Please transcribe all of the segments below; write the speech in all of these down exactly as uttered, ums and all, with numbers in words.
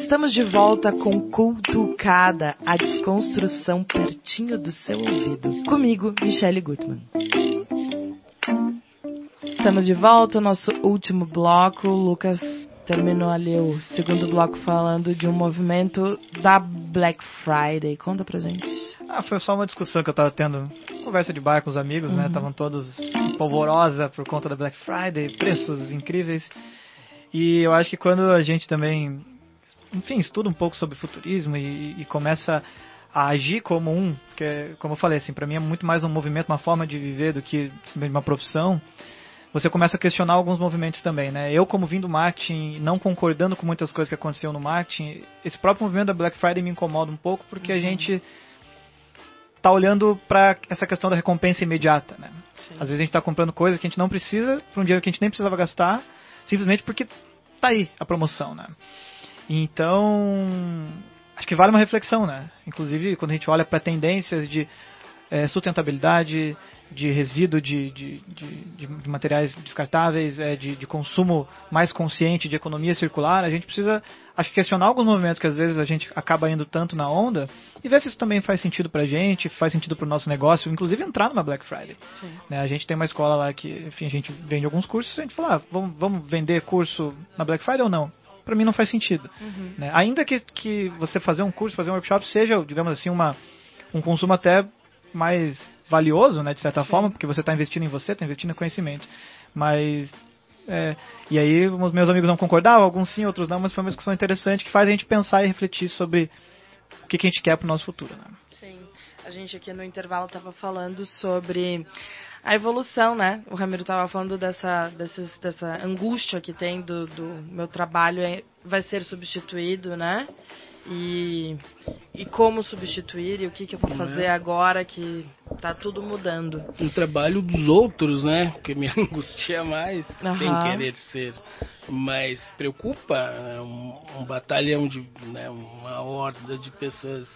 Estamos de volta com Cultucada, a desconstrução pertinho do seu ouvido. Comigo, Michele Gutmann. Estamos de volta, o nosso último bloco. O Lucas terminou ali o segundo bloco falando de um movimento da Black Friday. Conta pra gente. Ah, foi só uma discussão que eu tava tendo, conversa de bar com os amigos, uhum. né? Estavam todos polvorosa por conta da Black Friday, preços incríveis. E eu acho que quando a gente também, enfim, estuda um pouco sobre futurismo e, e começa a agir como um, que, como eu falei, assim, para mim é muito mais um movimento, uma forma de viver do que simplesmente uma profissão, você começa a questionar alguns movimentos também, né? Eu, como vim do marketing, não concordando com muitas coisas que aconteciam no marketing, esse próprio movimento da Black Friday me incomoda um pouco, porque uhum. a gente tá olhando para essa questão da recompensa imediata, né? Sim. Às vezes a gente tá comprando coisas que a gente não precisa, por um dinheiro que a gente nem precisava gastar, simplesmente porque tá aí a promoção, né? Então, acho que vale uma reflexão, né? Inclusive, quando a gente olha para tendências de é, sustentabilidade, de resíduo de, de, de, de materiais descartáveis, é, de, de consumo mais consciente, de economia circular, a gente precisa, acho que questionar alguns movimentos que às vezes a gente acaba indo tanto na onda e ver se isso também faz sentido pra gente, faz sentido pro nosso negócio, inclusive entrar numa Black Friday. Né? A gente tem uma escola lá que, enfim, a gente vende alguns cursos, a gente fala, ah, vamos, vamos vender curso na Black Friday ou não? Pra mim não faz sentido. Uhum. Né? Ainda que, que você fazer um curso, fazer um workshop seja, digamos assim, uma, um consumo até mais valioso, né, de certa Sim. forma, porque você está investindo em você, está investindo em conhecimento. Mas, é, e aí os meus amigos não concordavam, alguns sim, outros não, mas foi uma discussão interessante que faz a gente pensar e refletir sobre o que, que a gente quer para o nosso futuro. Né? Sim, a gente aqui no intervalo estava falando sobre a evolução, né? O Ramiro estava falando dessa, dessas, dessa angústia que tem do, do meu trabalho é, vai ser substituído, né? E, e como substituir e o que, que eu vou fazer é. agora que tá tudo mudando. O trabalho dos outros, né? Que me angustia mais, uhum. sem querer ser. Mas preocupa, né? um, um batalhão de, né? uma horda de pessoas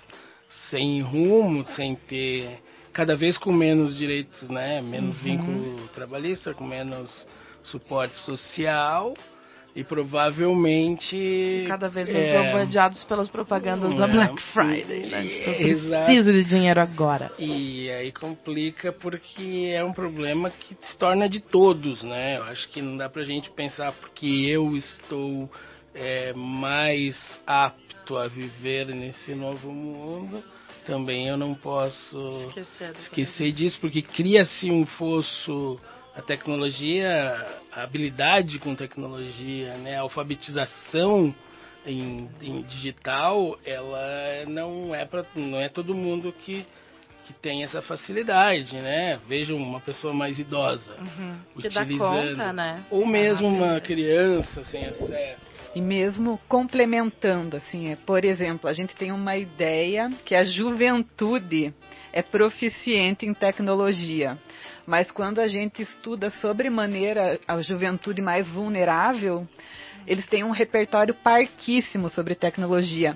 sem rumo, sem ter, cada vez com menos direitos, né? Menos uhum. vínculo trabalhista, com menos suporte social. E provavelmente... Cada vez mais é, bombardeados pelas propagandas é, da Black Friday, né? Tipo, eu exato. preciso de dinheiro agora. E aí complica porque é um problema que se torna de todos, né? Eu acho que não dá pra gente pensar porque eu estou é, mais apto a viver nesse novo mundo, também eu não posso esquecer, esquecer disso, porque cria-se um fosso... A tecnologia, a habilidade com tecnologia, né, a alfabetização em, em digital, ela não é para não é todo mundo que, que tem essa facilidade, né? Veja uma pessoa mais idosa uhum. utilizando, que dá conta, né? ou mesmo ah, uma criança sem acesso. E mesmo complementando, assim, é, por exemplo, a gente tem uma ideia que a juventude é proficiente em tecnologia. Mas quando a gente estuda sobremaneira a juventude mais vulnerável, eles têm um repertório parquíssimo sobre tecnologia.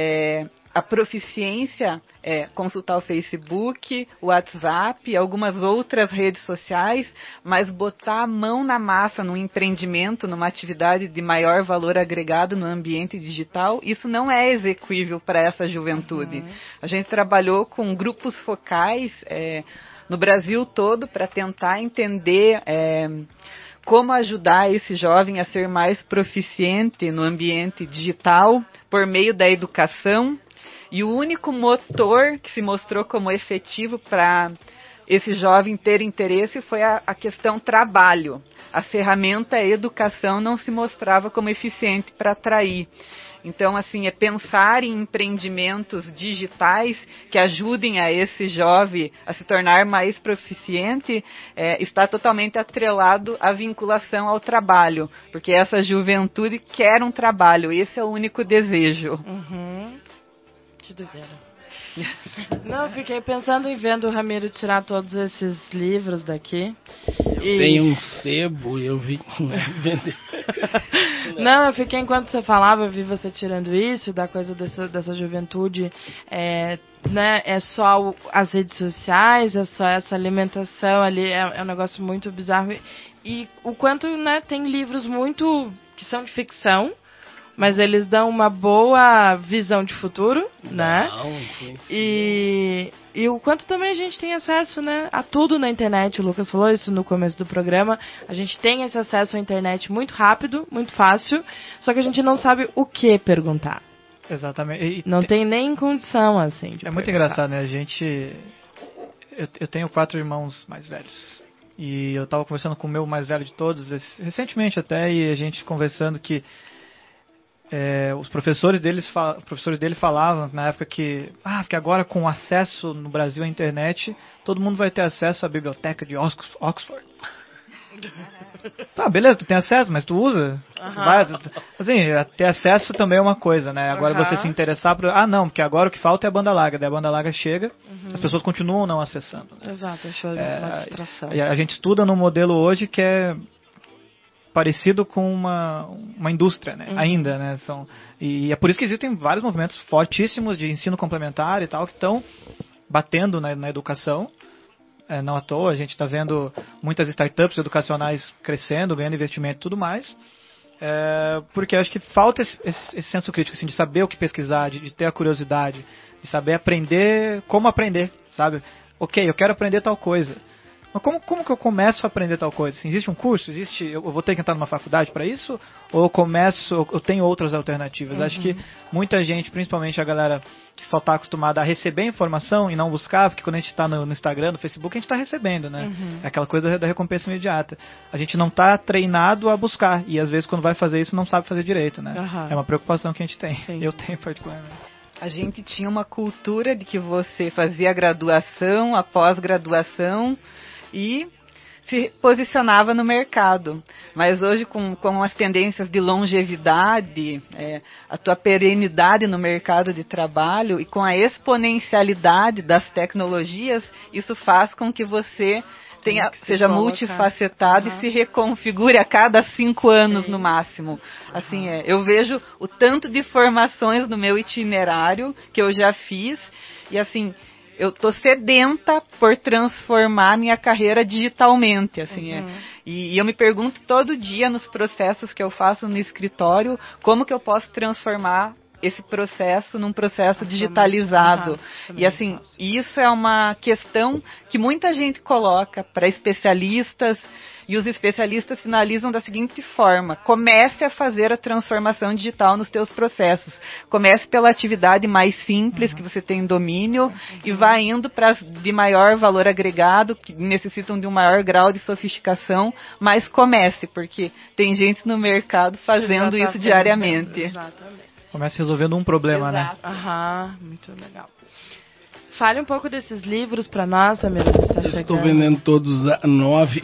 É, a proficiência é consultar o Facebook, o WhatsApp, algumas outras redes sociais, mas botar a mão na massa num empreendimento, numa atividade de maior valor agregado no ambiente digital, isso não é execuível para essa juventude. Uhum. A gente trabalhou com grupos focais é, no Brasil todo para tentar entender é, como ajudar esse jovem a ser mais proficiente no ambiente digital por meio da educação. E o único motor que se mostrou como efetivo para esse jovem ter interesse foi a, a questão trabalho. A ferramenta educação não se mostrava como eficiente para atrair. Então, assim, é pensar em empreendimentos digitais que ajudem a esse jovem a se tornar mais proficiente, é, está totalmente atrelado à vinculação ao trabalho, porque essa juventude quer um trabalho, esse é o único desejo. Uhum. Que doideira. Não, eu fiquei pensando em vendo o Ramiro tirar todos esses livros daqui. Eu e... tenho um sebo e eu vi vender. Não, eu fiquei, enquanto você falava, eu vi você tirando isso, da coisa dessa, dessa juventude, é, né, é só o, as redes sociais, é só essa alimentação ali, é, é um negócio muito bizarro. E, e o quanto, né, tem livros muito, que são de ficção, mas eles dão uma boa visão de futuro, né? Não, e, e o quanto também a gente tem acesso, né, a tudo na internet. O Lucas falou isso no começo do programa. A gente tem esse acesso à internet muito rápido, muito fácil, só que a gente não sabe o que perguntar. Exatamente. E não tem, tem nem condição, assim, de É perguntar. muito engraçado, né? A gente... Eu, eu tenho quatro irmãos mais velhos. E eu estava conversando com o meu mais velho de todos, recentemente até, e a gente conversando que é, os professores, deles, os professores dele falavam na época que, ah, que agora com acesso no Brasil à internet, todo mundo vai ter acesso à biblioteca de Oxford. Tá, beleza, tu tem acesso, mas tu usa? Uhum. Vai, tu, assim, ter acesso também é uma coisa, né? Agora uhum. você se interessar por... Ah, não, porque agora o que falta é a banda larga. Daí a banda larga chega, uhum. as pessoas continuam não acessando. Né? Exato, achou é, uma distração. A, a gente estuda num modelo hoje que é parecido com uma, uma indústria, né? Uhum. Ainda, né? São, e é por isso que existem vários movimentos fortíssimos de ensino complementar e tal, que estão batendo na, na educação. É, não à toa, a gente está vendo muitas startups educacionais crescendo, ganhando investimento e tudo mais, é, porque acho que falta esse, esse, esse senso crítico, assim, de saber o que pesquisar, de, de ter a curiosidade, de saber aprender, como aprender, sabe? Ok, eu quero aprender tal coisa, mas como, como que eu começo a aprender tal coisa? Assim, existe um curso? Existe, eu vou ter que entrar numa faculdade para isso? Ou eu começo, eu tenho outras alternativas? Uhum. Acho que muita gente, principalmente a galera que só está acostumada a receber informação e não buscar, porque quando a gente está no, no Instagram, no Facebook, a gente está recebendo, né? Uhum. É aquela coisa da recompensa imediata. A gente não está treinado a buscar, e às vezes quando vai fazer isso não sabe fazer direito, né? Uhum. É uma preocupação que a gente tem. Sim. Eu tenho particularmente. A gente tinha uma cultura de que você fazia a graduação, a pós-graduação e se posicionava no mercado. Mas hoje, com, com as tendências de longevidade, é, a tua perenidade no mercado de trabalho e com a exponencialidade das tecnologias, isso faz com que você tenha, que se seja colocar. multifacetado uhum. e se reconfigure a cada cinco anos Sim. no máximo. Uhum. Assim, é, eu vejo o tanto de formações no meu itinerário que eu já fiz e assim... Eu tô sedenta por transformar minha carreira digitalmente, assim, uhum. é. E, e eu me pergunto todo dia nos processos que eu faço no escritório, como que eu posso transformar esse processo num processo digitalizado. Uhum. E assim, isso é uma questão que muita gente coloca para especialistas, e os especialistas sinalizam da seguinte forma: comece a fazer a transformação digital nos teus processos. Comece pela atividade mais simples, uhum. que você tem domínio, uhum. e vá indo para as de maior valor agregado, que necessitam de um maior grau de sofisticação, mas comece, porque tem gente no mercado fazendo Exatamente. isso diariamente. Exatamente. Comece resolvendo um problema, Exato. né? Aham, muito legal. Fale um pouco desses livros para nós, Samir. Tá Estou vendendo todos a nove.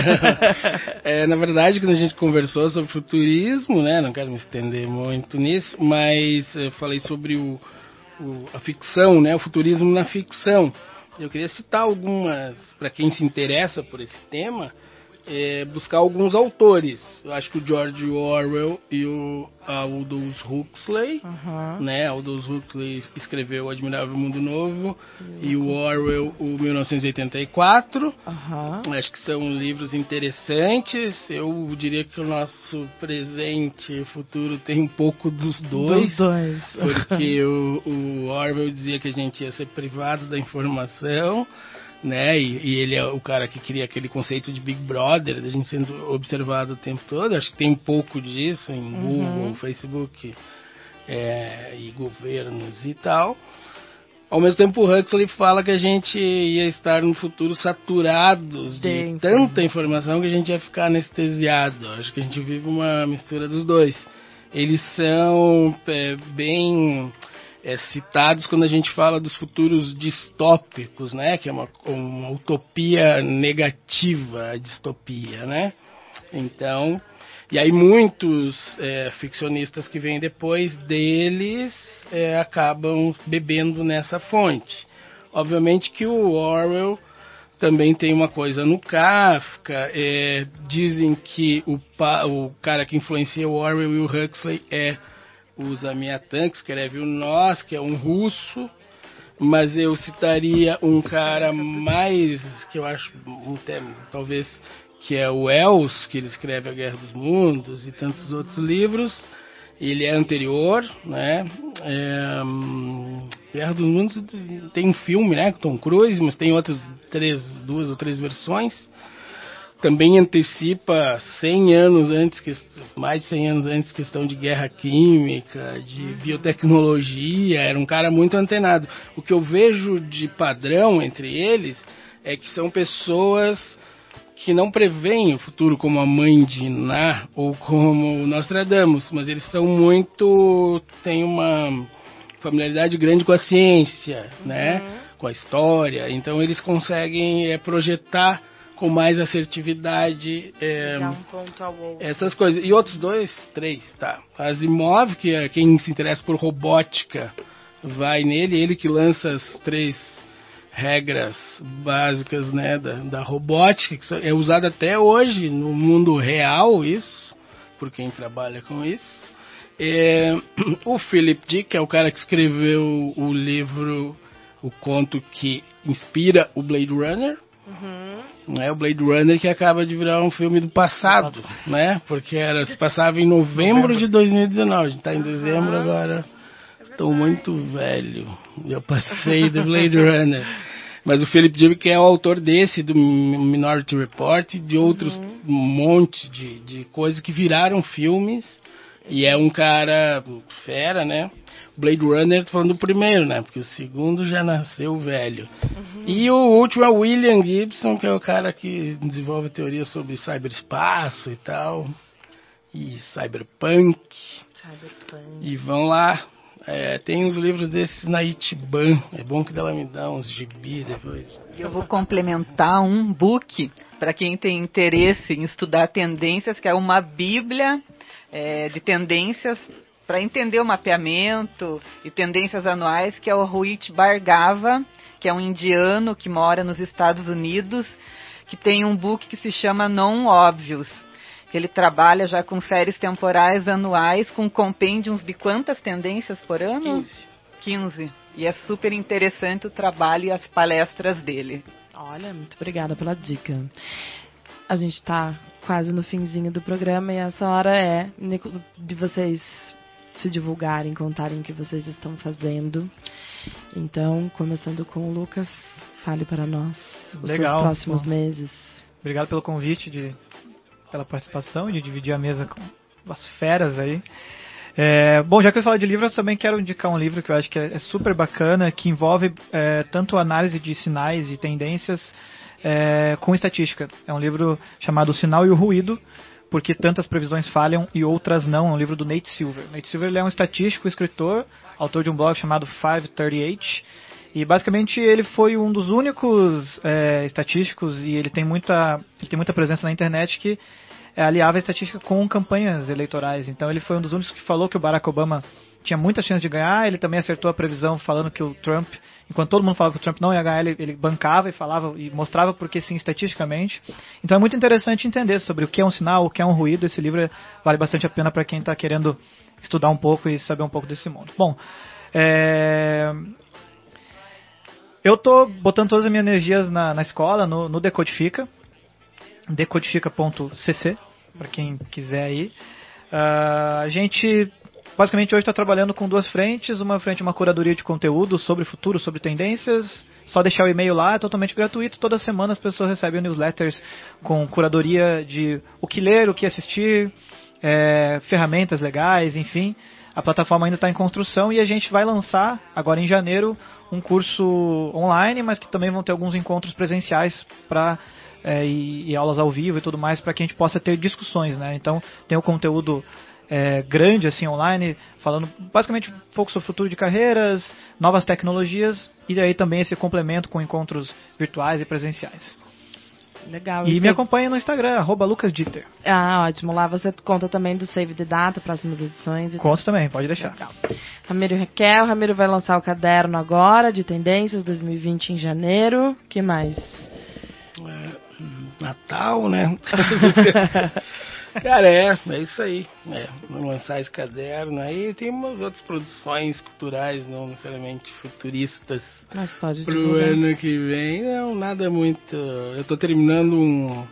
é, na verdade, quando a gente conversou sobre futurismo, né, não quero me estender muito nisso, mas eu falei sobre o, o, a ficção, né, o futurismo na ficção. Eu queria citar algumas, para quem se interessa por esse tema, é, buscar alguns autores. Eu acho que o George Orwell e o Aldous Huxley, uhum. né? Aldous Huxley escreveu O Admirável Mundo Novo uhum. e o Orwell o mil novecentos e oitenta e quatro. Uhum. Acho que são livros interessantes. Eu diria que o nosso presente e futuro tem um pouco dos dois. Dos dois. Porque o, o Orwell dizia que a gente ia ser privado da informação, né? E, e ele é o cara que cria aquele conceito de Big Brother, da gente sendo observado o tempo todo. Acho que tem um pouco disso em uhum. Google, Facebook é, e governos e tal. Ao mesmo tempo, o Huxley fala que a gente ia estar no futuro saturados de Dentro. tanta informação que a gente ia ficar anestesiado. Acho que a gente vive uma mistura dos dois. Eles são é, bem... É, citados quando a gente fala dos futuros distópicos, né? Que é uma, uma utopia negativa, a distopia, né? Então, e aí muitos é, ficcionistas que vêm depois deles é, acabam bebendo nessa fonte. Obviamente que o Orwell também tem uma coisa no Kafka, é, dizem que o, o cara que influencia o Orwell e o Huxley é o Zamiatan, que escreve o Nós, que é um russo, mas eu citaria um cara mais, que eu acho, um tema, talvez, que é o Wells, que ele escreve A Guerra dos Mundos e tantos outros livros. ele é anterior, né? É, hum, Guerra dos Mundos tem um filme, né, com Tom Cruise, mas tem outras três, duas ou três versões. Também antecipa cem anos antes, mais de cem anos antes, questão de guerra química, de biotecnologia. Era um cara muito antenado. O que eu vejo de padrão entre eles é que são pessoas que não preveem o futuro, como a mãe de Iná ou como o Nostradamus, mas eles são muito... têm uma familiaridade grande com a ciência, né? Uhum. Com a história. Então eles conseguem é, projetar com mais assertividade é, um ponto ao outro. Essas coisas. E outros dois, três, tá. Asimov, que é quem se interessa por robótica, vai nele, ele que lança as três regras básicas, né, da, da robótica, que é usada até hoje no mundo real, isso, por quem trabalha com isso. É, o Philip Dick é o cara que escreveu o livro, o conto que inspira o Blade Runner. Uhum. Né, o Blade Runner, que acaba de virar um filme do passado, né? Porque era, se passava em novembro, novembro. de dois mil e dezenove. A gente tá em dezembro uhum. agora. É Estou muito velho. Eu passei do Blade Runner. Mas o Philip Dick é o autor desse, do Minority Report, e de outros uhum. um monte de, de coisas que viraram filmes. E é um cara fera, né? Blade Runner, tô falando do primeiro, né? Porque o segundo já nasceu velho. Uhum. E o último é o William Gibson, que é o cara que desenvolve teorias sobre cyberespaço e tal. E cyberpunk. Cyberpunk. E vão lá. É, tem uns livros desses na Itiban. É bom que ela me dá uns gibi depois. Eu vou complementar um book para quem tem interesse em estudar tendências, que é uma bíblia é, de tendências para entender o mapeamento e tendências anuais, que é o Rohit Bhargava, que é um indiano que mora nos Estados Unidos, que tem um book que se chama Non-Obvious, que ele trabalha já com séries temporais anuais, com compêndios de quantas tendências por ano? quinze. quinze. E é super interessante o trabalho e as palestras dele. Olha, muito obrigada pela dica. A gente está quase no finzinho do programa e essa hora é de vocês se divulgarem, contarem o que vocês estão fazendo. Então, começando com o Lucas, fale para nós os Legal, seus próximos bom. meses. Obrigado pelo convite, de, pela participação e de dividir a mesa com as feras aí. É, bom, já que eu falo de livro, eu também quero indicar um livro que eu acho que é, é super bacana, que envolve é, tanto análise de sinais e tendências é, com estatística. É um livro chamado O Sinal e o Ruído, porque tantas previsões falham e outras não. É um livro do Nate Silver. Nate Silver ele é um estatístico, escritor, autor de um blog chamado five thirty-eight, e basicamente ele foi um dos únicos é, estatísticos, e ele tem muita, ele tem muita presença na internet, que é, aliava a estatística com campanhas eleitorais. Então ele foi um dos únicos que falou que o Barack Obama tinha muita chance de ganhar. Ele também acertou a previsão falando que o Trump, enquanto todo mundo falava que o Trump não ia ganhar, ele, ele bancava e falava e mostrava porque sim, estatisticamente. Então é muito interessante entender sobre o que é um sinal, o que é um ruído. Esse livro vale bastante a pena para quem está querendo estudar um pouco e saber um pouco desse mundo. Bom, é... eu estou botando todas as minhas energias na, na escola, no, no Decodifica, decodifica ponto c c, para quem quiser ir. Uh, a gente basicamente hoje está trabalhando com duas frentes. Uma frente é uma curadoria de conteúdo sobre futuro, sobre tendências. Só deixar o e-mail lá, é totalmente gratuito. Toda semana as pessoas recebem newsletters com curadoria de o que ler, o que assistir, é, ferramentas legais, enfim. A plataforma ainda está em construção e a gente vai lançar agora em janeiro um curso online, mas que também vão ter alguns encontros presenciais para É, e, e aulas ao vivo e tudo mais, para que a gente possa ter discussões, né? Então tem o conteúdo é, grande assim online, falando basicamente um pouco sobre o futuro de carreiras, novas tecnologias, e aí também esse complemento com encontros virtuais e presenciais. Legal. E me acompanha no Instagram, arroba Lucas Dieter. Ah, ótimo. Lá você conta também do Save the Data, próximas edições. E Conto também, pode deixar. Legal. Ramiro e Raquel, Ramiro vai lançar o caderno agora, de tendências dois mil e vinte em janeiro. O que mais? É, Natal, né? Cara, é, é isso aí. É, vamos lançar esse caderno aí. Tem umas outras produções culturais, não necessariamente futuristas, mas pode pro divulgar. ano que vem. Não, nada muito. Eu tô terminando um,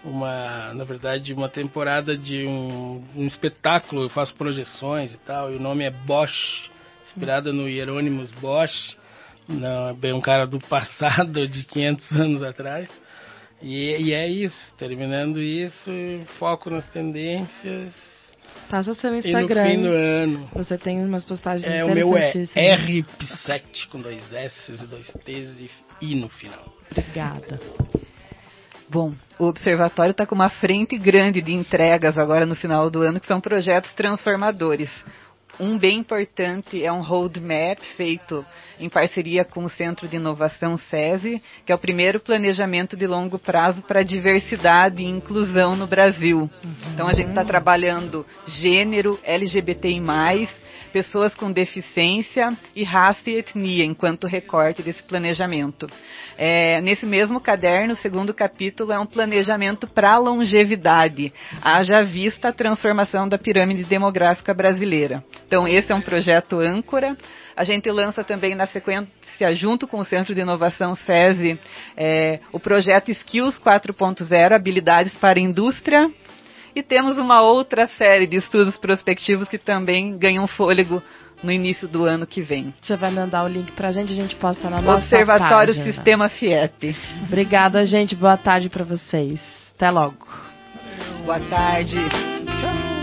uma, na verdade, uma temporada de um, um espetáculo, eu faço projeções e tal, e o nome é Bosch, inspirada no Hieronymus Bosch, não, bem um cara do passado, de quinhentos anos atrás. E, e é isso, terminando isso, foco nas tendências. Passa seu Instagram. E no fim do ano. Você tem umas postagens é, interessantíssimas. O meu é R P sete com dois S e dois T's e I no final. Obrigada. Bom, o Observatório está com uma frente grande de entregas agora no final do ano, que são projetos transformadores. Um bem importante é um roadmap feito em parceria com o Centro de Inovação SESI, que é o primeiro planejamento de longo prazo para diversidade e inclusão no Brasil. Uhum. Então a gente está trabalhando gênero, L G B T I mais, pessoas com deficiência e raça e etnia, enquanto recorte desse planejamento. É, nesse mesmo caderno, o segundo capítulo é um planejamento para a longevidade, haja vista a transformação da pirâmide demográfica brasileira. Então, esse é um projeto âncora. A gente lança também na sequência, junto com o Centro de Inovação SESI, é, o projeto Skills quatro ponto zero, Habilidades para a Indústria. E temos uma outra série de estudos prospectivos que também ganham fôlego no início do ano que vem. Você vai mandar o link pra gente, a gente posta na nossa Observatório página. Sistema FIEP. Obrigada, gente. Boa tarde pra vocês. Até logo. Boa tarde. Tchau.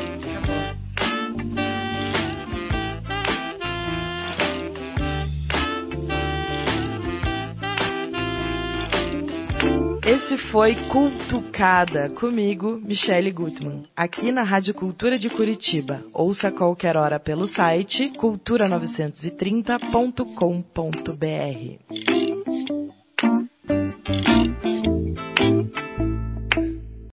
Esse foi Cultucada, comigo, Michele Gutmann, aqui na Rádio Cultura de Curitiba. Ouça a qualquer hora pelo site cultura novecentos e trinta ponto com ponto br.